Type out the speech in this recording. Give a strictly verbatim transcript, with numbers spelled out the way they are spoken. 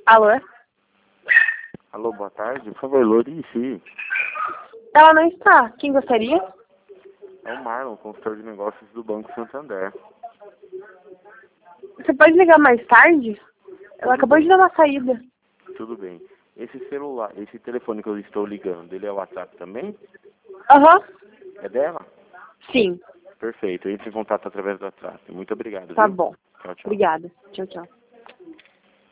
Alô? Alô, boa tarde. Por favor, Lorice. Ela não está. Quem gostaria? É o Marlon, consultor de negócios do Banco Santander. Você pode ligar mais tarde? Ela Tudo acabou bem. de dar uma saída. Tudo bem. Esse celular, esse telefone que eu estou ligando, ele é o WhatsApp também? Aham. É dela? Sim. Perfeito. Eu entro em contato através do WhatsApp. Muito obrigado, Tá viu? bom. Tchau, tchau. Obrigada. Tchau, tchau.